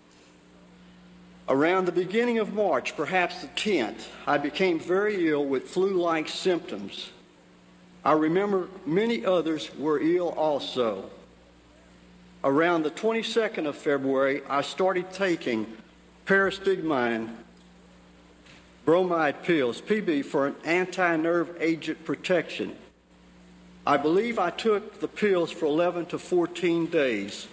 [SPEAKER 3] Around the beginning of March, perhaps the 10th, I became very ill with flu-like symptoms. I remember many others were ill also. Around the 22nd of February, I started taking parastigmine bromide pills, PB, for an anti-nerve agent protection. I believe I took the pills for 11 to 14 days.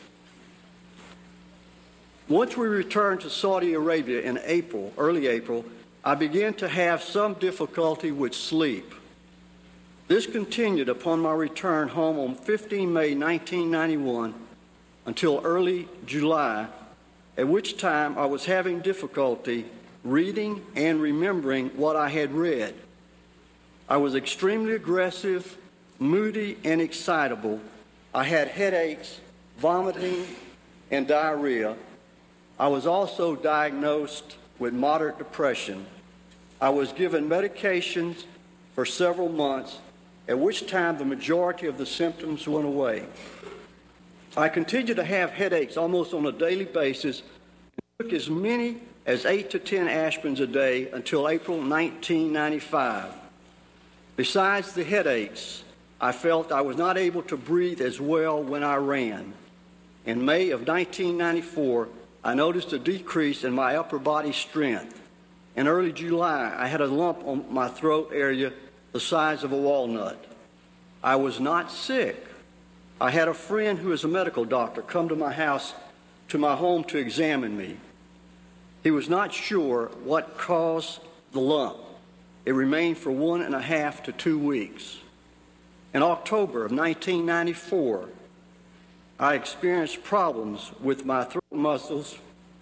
[SPEAKER 3] Once we returned to Saudi Arabia in early April, I began to have some difficulty with sleep. This continued upon my return home on 15 May 1991 until early July, at which time I was having difficulty reading and remembering what I had read. I was extremely aggressive, moody, and excitable. I had headaches, vomiting, and diarrhea. I was also diagnosed with moderate depression. I was given medications for several months, at which time the majority of the symptoms went away. I continued to have headaches almost on a daily basis and took as many as 8 to 10 aspirins a day until April 1995. Besides the headaches, I felt I was not able to breathe as well when I ran. In May of 1994, I noticed a decrease in my upper body strength. In early July, I had a lump on my throat area the size of a walnut. I was not sick. I had a friend who is a medical doctor come to my home to examine me. He was not sure what caused the lump. It remained for 1.5 to 2 weeks. In October of 1994, I experienced problems with my throat muscles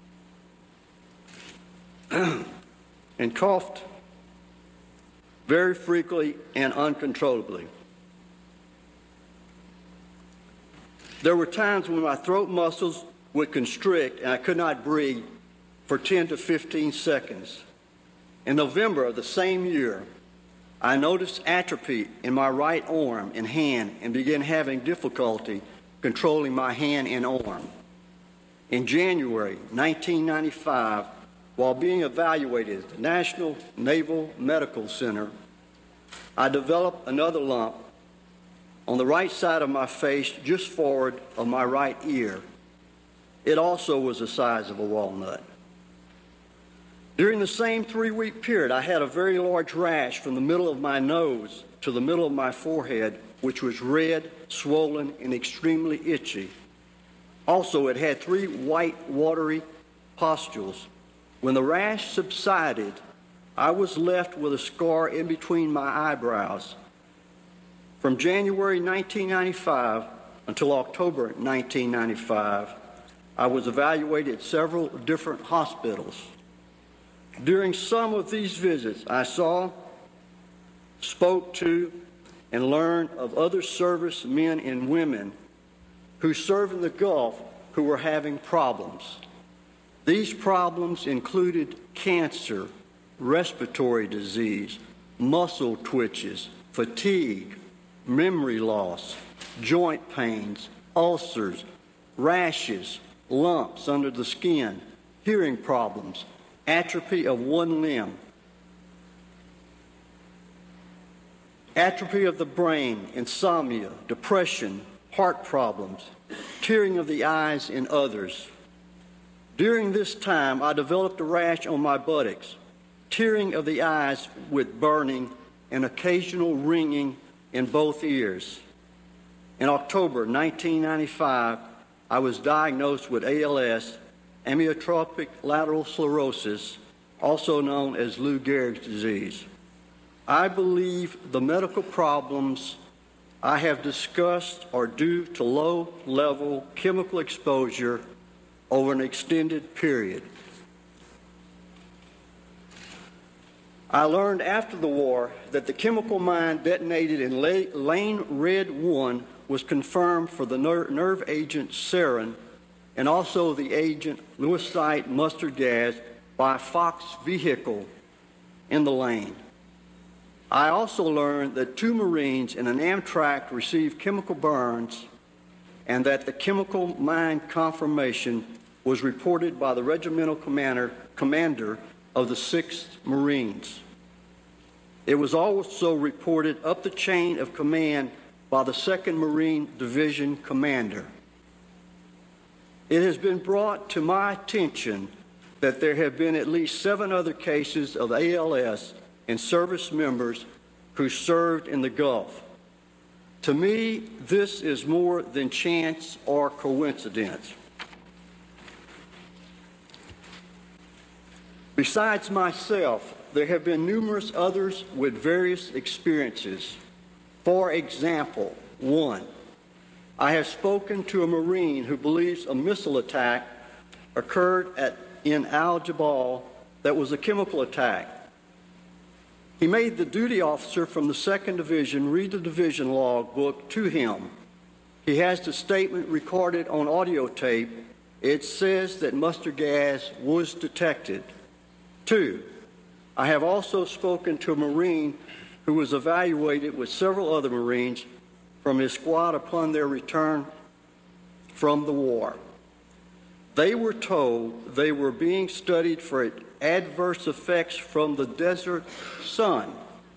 [SPEAKER 3] and coughed very frequently and uncontrollably. There were times when my throat muscles would constrict and I could not breathe for 10 to 15 seconds. In November of the same year, I noticed atrophy in my right arm and hand and began having difficulty controlling my hand and arm. In January 1995, while being evaluated at the National Naval Medical Center, I developed another lump on the right side of my face just forward of my right ear. It also was the size of a walnut. During the same 3-week period, I had a very large rash from the middle of my nose to the middle of my forehead, which was red, swollen, and extremely itchy. Also, it had 3 white, watery pustules. When the rash subsided, I was left with a scar in between my eyebrows. From January 1995 until October 1995, I was evaluated at several different hospitals. During some of these visits, I saw, spoke to, and learned of other service men and women who serve in the Gulf who were having problems. These problems included cancer, respiratory disease, muscle twitches, fatigue, memory loss, joint pains, ulcers, rashes, lumps under the skin, hearing problems, atrophy of one limb, atrophy of the brain, insomnia, depression, heart problems, tearing of the eyes, and others. During this time, I developed a rash on my buttocks, tearing of the eyes with burning, and occasional ringing in both ears. In October 1995, I was diagnosed with ALS, amyotrophic lateral sclerosis, also known as Lou Gehrig's disease. I believe the medical problems I have discussed are due to low-level chemical exposure over an extended period. I learned after the war that the chemical mine detonated in Lane Red 1 was confirmed for the nerve agent sarin and also the agent lewisite mustard gas by a Fox vehicle in the lane. I also learned that 2 Marines in an Amtrak received chemical burns and that the chemical mine confirmation was reported by the regimental commander of the 6th Marines. It was also reported up the chain of command by the 2nd Marine Division commander. It has been brought to my attention that there have been at least 7 other cases of ALS in service members who served in the Gulf. To me, this is more than chance or coincidence. Besides myself, there have been numerous others with various experiences. For example, 1, I have spoken to a Marine who believes a missile attack occurred in Al-Jabal that was a chemical attack. He made the duty officer from the 2nd Division read the division log book to him. He has the statement recorded on audio tape. It says that mustard gas was detected. 2, I have also spoken to a Marine who was evaluated with several other Marines from his squad upon their return from the war. They were told they were being studied for adverse effects from the desert sun.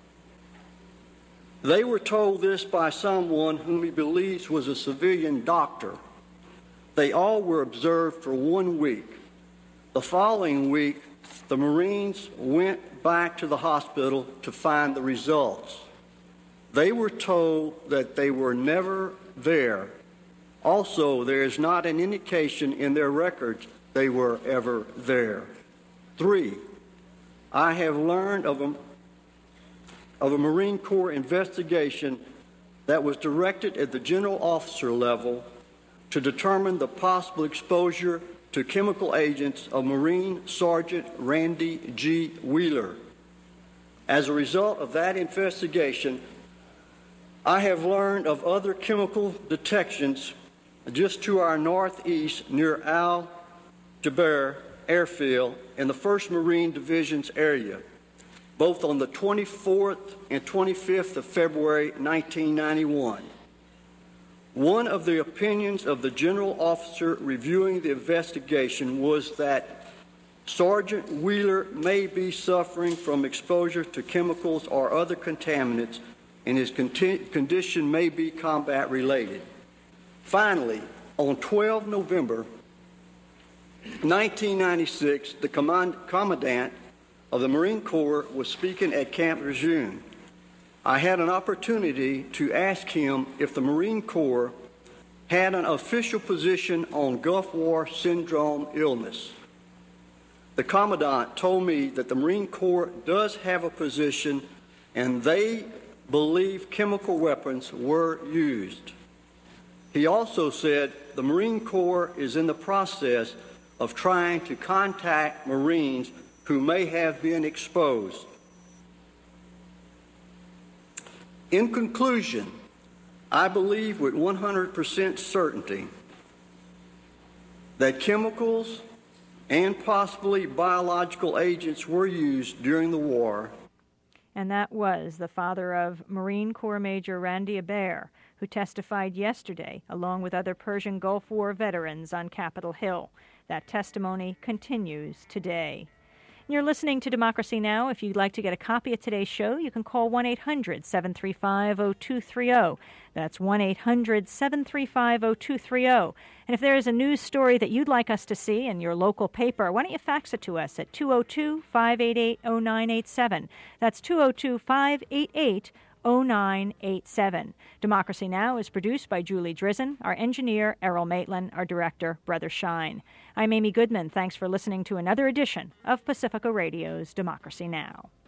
[SPEAKER 3] They were told this by someone whom he believes was a civilian doctor. They all were observed for 1 week. The following week, the Marines went back to the hospital to find the results. They were told that they were never there. Also, there is not an indication in their records they were ever there. 3, I have learned of a Marine Corps investigation that was directed at the general officer level to determine the possible exposure to chemical agents of Marine Sergeant Randy G. Wheeler. As a result of that investigation, I have learned of other chemical detections just to our northeast near Al-Jaber Airfield in the 1st Marine Division's area, both on the 24th and 25th of February 1991. One of the opinions of the general officer reviewing the investigation was that Sergeant Wheeler may be suffering from exposure to chemicals or other contaminants, and his condition may be combat-related. Finally, on 12 November 1996, the commandant of the Marine Corps was speaking at Camp Lejeune. I had an opportunity to ask him if the Marine Corps had an official position on Gulf War syndrome illness. The commandant told me that the Marine Corps does have a position and they believe chemical weapons were used. He also said the Marine Corps is in the process of trying to contact Marines who may have been exposed. In conclusion, I believe with 100% certainty that chemicals and possibly biological agents were used during the war.
[SPEAKER 1] And that was the father of Marine Corps Major Randy Hebert, who testified yesterday along with other Persian Gulf War veterans on Capitol Hill. That testimony continues today. You're listening to Democracy Now! If you'd like to get a copy of today's show, you can call 1-800-735-0230. That's 1-800-735-0230. And if there is a news story that you'd like us to see in your local paper, why don't you fax it to us at 202-588-0987. That's 202-588-0987. Democracy Now! Is produced by Julie Drizzen, our engineer, Errol Maitland, our director, Brother Shine. I'm Amy Goodman. Thanks for listening to another edition of Pacifica Radio's Democracy Now!